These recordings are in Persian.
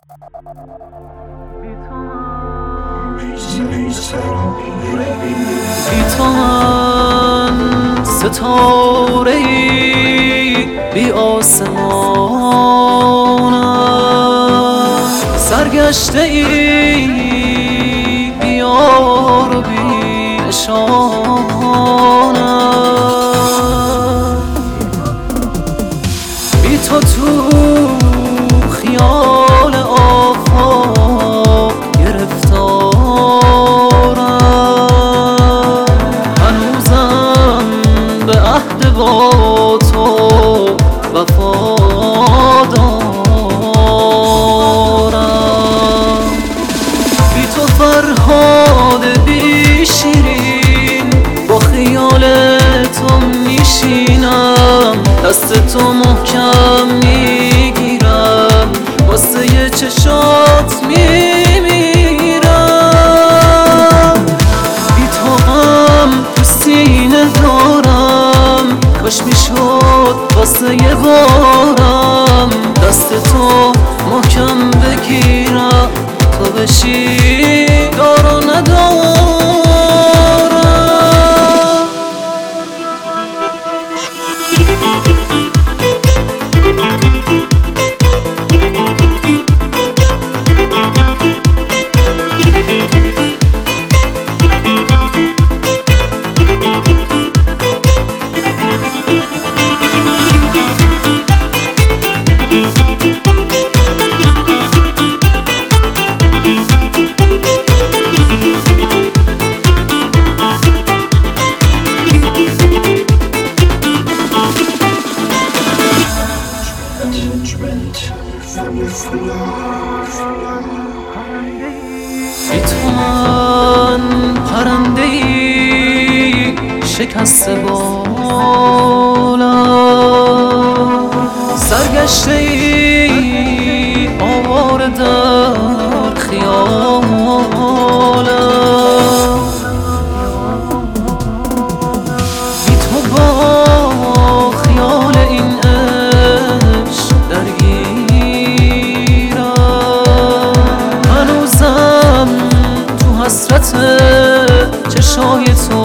بی تو من ستاره‌ای بی آسمانم، سرگشته‌ای بی یار و بی نشانم. بی تو تو خیال آفاق گرفتارم، هنوزم به عهد با تو وفادارم. بی تو فرهاد بی شیرین، با خیال تو میشینم، دست تو محکم میگیرم، واسه چشات میمیرم. بی تو غم تو سینه دارم، کاش میشد واسه یه بارم، دست تو محکم بگیرم، تو بشی دار و ندارم. بی تو من پرنده‌ای شکسته بالم، سرگشته‌ای آواره در خیالم. بی تو با خیال این عشق درگیرم، هنوزم تو حسرت چشای تو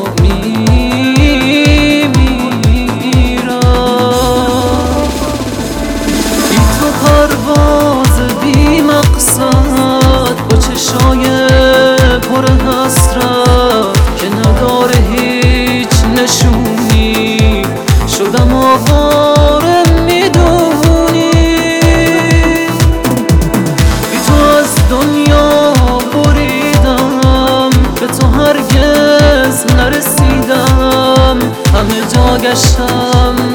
میمیرم. بی تو پرواز بی مقصد، با چشای پر حسرت که نداره هیچ نشونی، شدم آواره میدونی. بی تو از دنیا بریدم، به تو هرگز نرسیدم، همه جا گشتم